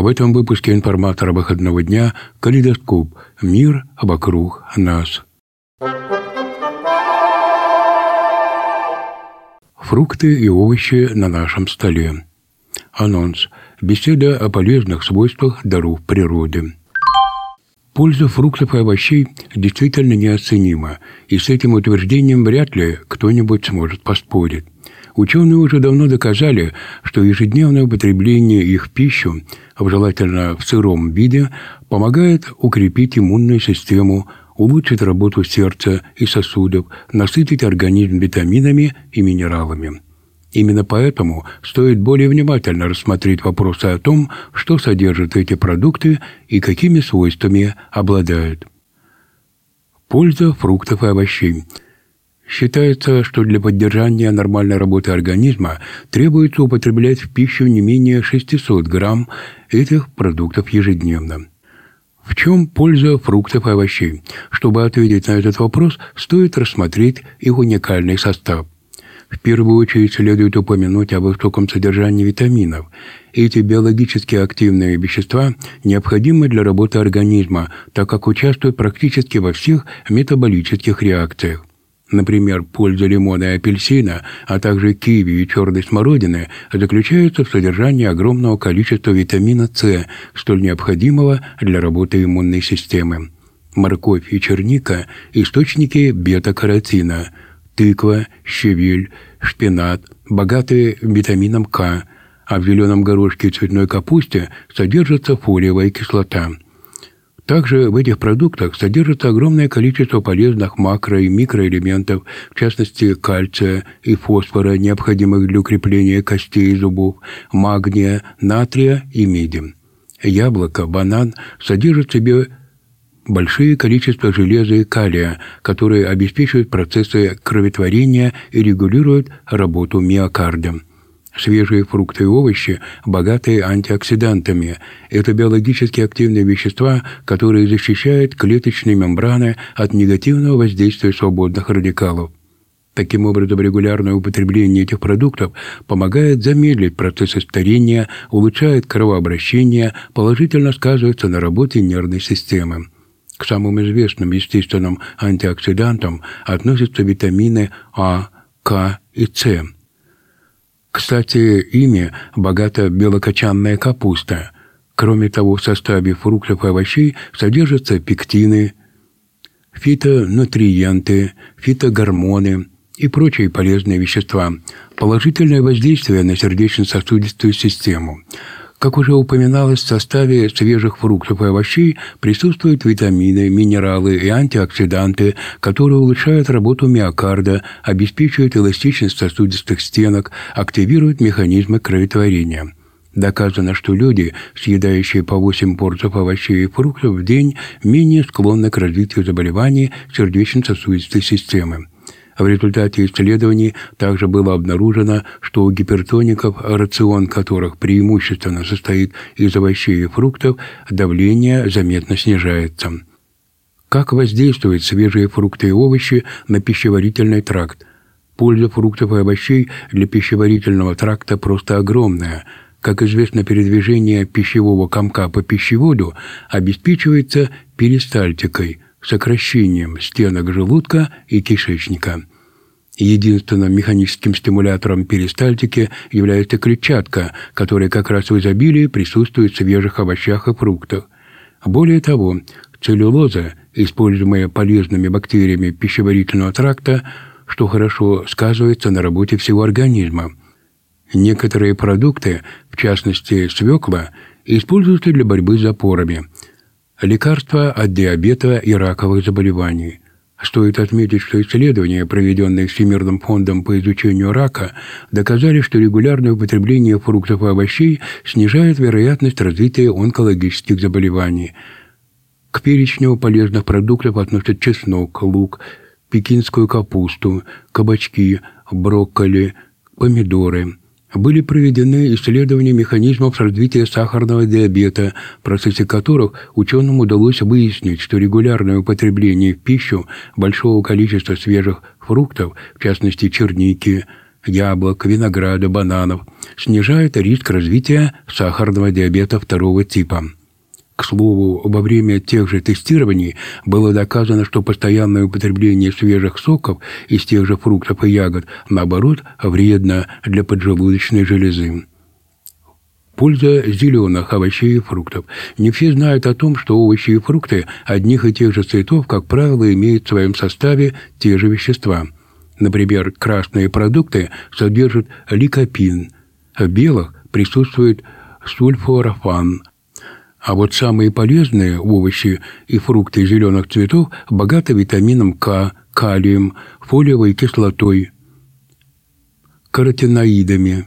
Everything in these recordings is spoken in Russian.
В этом выпуске информатора выходного дня «Калейдоскоп. Мир вокруг нас». Фрукты и овощи на нашем столе. Анонс. Беседа о полезных свойствах даров природы. Польза фруктов и овощей действительно неоценима, и с этим утверждением вряд ли кто-нибудь сможет поспорить. Ученые уже давно доказали, что ежедневное употребление их в пищу, желательно в сыром виде, помогает укрепить иммунную систему, улучшить работу сердца и сосудов, насытить организм витаминами и минералами. Именно поэтому стоит более внимательно рассмотреть вопросы о том, что содержат эти продукты и какими свойствами обладают. Польза фруктов и овощей. Считается, что для поддержания нормальной работы организма требуется употреблять в пищу не менее 600 грамм этих продуктов ежедневно. В чем польза фруктов и овощей? Чтобы ответить на этот вопрос, стоит рассмотреть их уникальный состав. В первую очередь следует упомянуть о высоком содержании витаминов. Эти биологически активные вещества необходимы для работы организма, так как участвуют практически во всех метаболических реакциях. Например, польза лимона и апельсина, а также киви и черной смородины заключается в содержании огромного количества витамина С, столь необходимого для работы иммунной системы. Морковь и черника – источники бета-каротина. Тыква, щавель, шпинат богаты витамином К, а в зеленом горошке и цветной капусте содержится фолиевая кислота. Также в этих продуктах содержится огромное количество полезных макро- и микроэлементов, в частности кальция и фосфора, необходимых для укрепления костей и зубов, магния, натрия и меди. Яблоко, банан содержат в себе большие количества железа и калия, которые обеспечивают процессы кроветворения и регулируют работу миокарда. Свежие фрукты и овощи богаты антиоксидантами. Это биологически активные вещества, которые защищают клеточные мембраны от негативного воздействия свободных радикалов. Таким образом, регулярное употребление этих продуктов помогает замедлить процессы старения, улучшает кровообращение, положительно сказывается на работе нервной системы. К самым известным естественным антиоксидантам относятся витамины А, К и С. Кстати, ими богата белокочанная капуста. Кроме того, в составе фруктов и овощей содержатся пектины, фитонутриенты, фитогормоны и прочие полезные вещества. Положительное воздействие на сердечно-сосудистую систему. Как уже упоминалось, в составе свежих фруктов и овощей присутствуют витамины, минералы и антиоксиданты, которые улучшают работу миокарда, обеспечивают эластичность сосудистых стенок, активируют механизмы кроветворения. Доказано, что люди, съедающие по 8 порций овощей и фруктов в день, менее склонны к развитию заболеваний сердечно-сосудистой системы. В результате исследований также было обнаружено, что у гипертоников, рацион которых преимущественно состоит из овощей и фруктов, давление заметно снижается. Как воздействуют свежие фрукты и овощи на пищеварительный тракт? Польза фруктов и овощей для пищеварительного тракта просто огромная. Как известно, передвижение пищевого комка по пищеводу обеспечивается перистальтикой, сокращением стенок желудка и кишечника. Единственным механическим стимулятором перистальтики является клетчатка, которая как раз в изобилии присутствует в свежих овощах и фруктах. Более того, целлюлоза, используемая полезными бактериями пищеварительного тракта, что хорошо сказывается на работе всего организма. Некоторые продукты, в частности свекла, используются для борьбы с запорами. Лекарства от диабета и раковых заболеваний. Стоит отметить, что исследования, проведенные Всемирным фондом по изучению рака, доказали, что регулярное употребление фруктов и овощей снижает вероятность развития онкологических заболеваний. К перечню полезных продуктов относят чеснок, лук, пекинскую капусту, кабачки, брокколи, помидоры. Были проведены исследования механизмов развития сахарного диабета, в процессе которых ученым удалось выяснить, что регулярное употребление в пищу большого количества свежих фруктов, в частности черники, яблок, винограда, бананов, снижает риск развития сахарного диабета второго типа. К слову, во время тех же тестирований было доказано, что постоянное употребление свежих соков из тех же фруктов и ягод, наоборот, вредно для поджелудочной железы. Польза зеленых овощей и фруктов. Не все знают о том, что овощи и фрукты одних и тех же цветов, как правило, имеют в своем составе те же вещества. Например, красные продукты содержат ликопин, а в белых присутствует сульфорафан. А вот самые полезные овощи и фрукты зеленых цветов богаты витамином К, калием, фолиевой кислотой, каротиноидами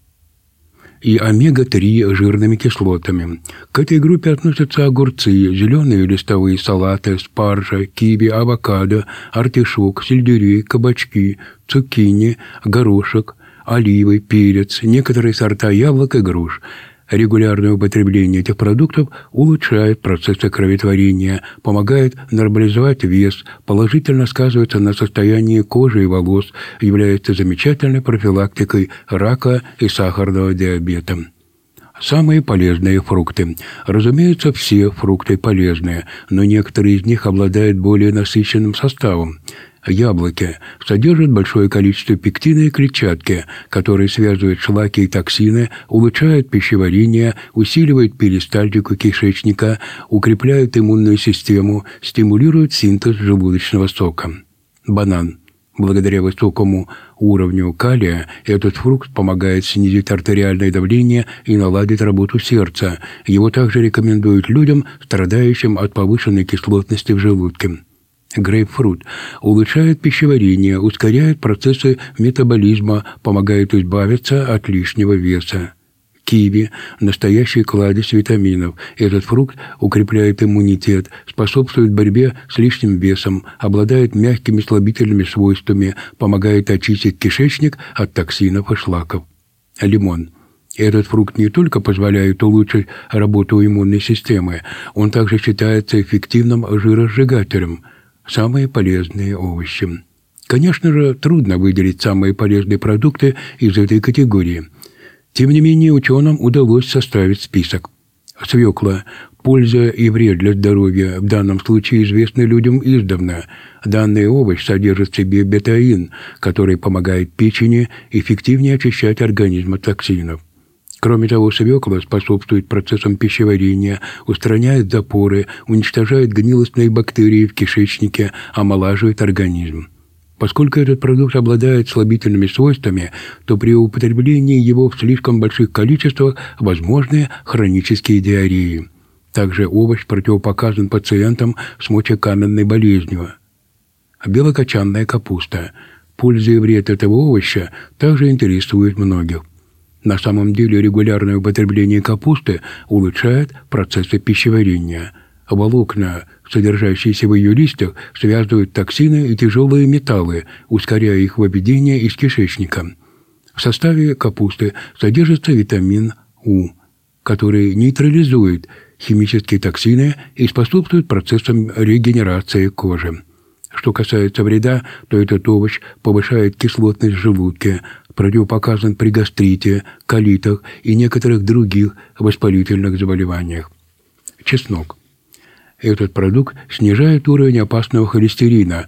и омега-3 жирными кислотами. К этой группе относятся огурцы, зеленые листовые салаты, спаржа, киви, авокадо, артишок, сельдерей, кабачки, цукини, горошек, оливы, перец, некоторые сорта яблок и груш. Регулярное употребление этих продуктов улучшает процессы кроветворения, помогает нормализовать вес, положительно сказывается на состоянии кожи и волос, является замечательной профилактикой рака и сахарного диабета. Самые полезные фрукты. Разумеется, все фрукты полезные, но некоторые из них обладают более насыщенным составом. Яблоки содержат большое количество пектина и клетчатки, которые связывают шлаки и токсины, улучшают пищеварение, усиливают перистальтику кишечника, укрепляют иммунную систему, стимулируют синтез желудочного сока. Банан. Благодаря высокому уровню калия этот фрукт помогает снизить артериальное давление и наладить работу сердца. Его также рекомендуют людям, страдающим от повышенной кислотности в желудке. Грейпфрут улучшает пищеварение, ускоряет процессы метаболизма, помогает избавиться от лишнего веса. Киви – настоящий кладезь витаминов. Этот фрукт укрепляет иммунитет, способствует борьбе с лишним весом, обладает мягкими слабительными свойствами, помогает очистить кишечник от токсинов и шлаков. Лимон. Этот фрукт не только позволяет улучшить работу иммунной системы, он также считается эффективным жиросжигателем. Самые полезные овощи. Конечно же, трудно выделить самые полезные продукты из этой категории. Тем не менее, ученым удалось составить список. Свекла. Польза и вред для здоровья в данном случае известны людям издавна. Данный овощ содержит в себе бетаин, который помогает печени эффективнее очищать организм от токсинов. Кроме того, свекла способствует процессам пищеварения, устраняет запоры, уничтожает гнилостные бактерии в кишечнике, омолаживает организм. Поскольку этот продукт обладает слабительными свойствами, то при употреблении его в слишком больших количествах возможны хронические диареи. Также овощ противопоказан пациентам с мочекаменной болезнью. Белокочанная капуста. Польза и вред этого овоща также интересует многих. На самом деле регулярное употребление капусты улучшает процессы пищеварения. Волокна, содержащиеся в ее листьях, связывают токсины и тяжелые металлы, ускоряя их выведение из кишечника. В составе капусты содержится витамин У, который нейтрализует химические токсины и способствует процессам регенерации кожи. Что касается вреда, то этот овощ повышает кислотность в желудке, противопоказан при гастрите, колитах и некоторых других воспалительных заболеваниях. Чеснок. Этот продукт снижает уровень опасного холестерина,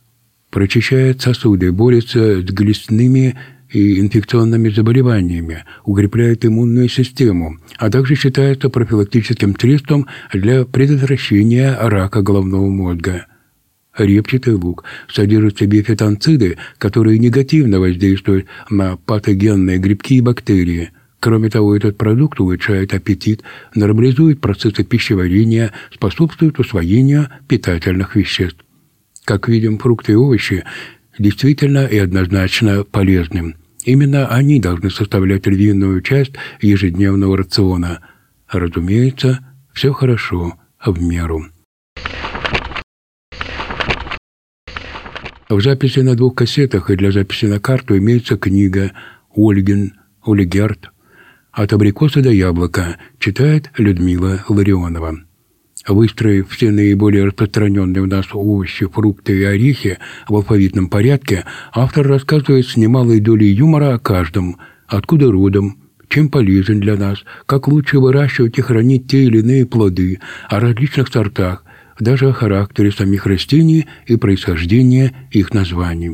прочищает сосуды, борется с глистными и инфекционными заболеваниями, укрепляет иммунную систему, а также считается профилактическим средством для предотвращения рака головного мозга. Репчатый лук содержит в себе фитонциды, которые негативно воздействуют на патогенные грибки и бактерии. Кроме того, этот продукт улучшает аппетит, нормализует процессы пищеварения, способствует усвоению питательных веществ. Как видим, фрукты и овощи действительно и однозначно полезны. Именно они должны составлять львиную часть ежедневного рациона. Разумеется, все хорошо в меру. В записи на 2 кассетах и для записи на карту имеется книга «Ольгин, Олигерт. От абрикоса до яблока», читает Людмила Ларионова. Выстроив все наиболее распространенные у нас овощи, фрукты и орехи в алфавитном порядке, автор рассказывает с немалой долей юмора о каждом, откуда родом, чем полезен для нас, как лучше выращивать и хранить те или иные плоды, о различных сортах, даже о характере самих растений и происхождении их названий.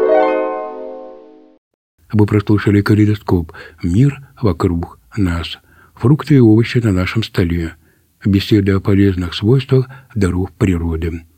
Вы прослушали «Калейдоскоп. Мир вокруг нас». Фрукты и овощи на нашем столе. Беседы о полезных свойствах даров природы.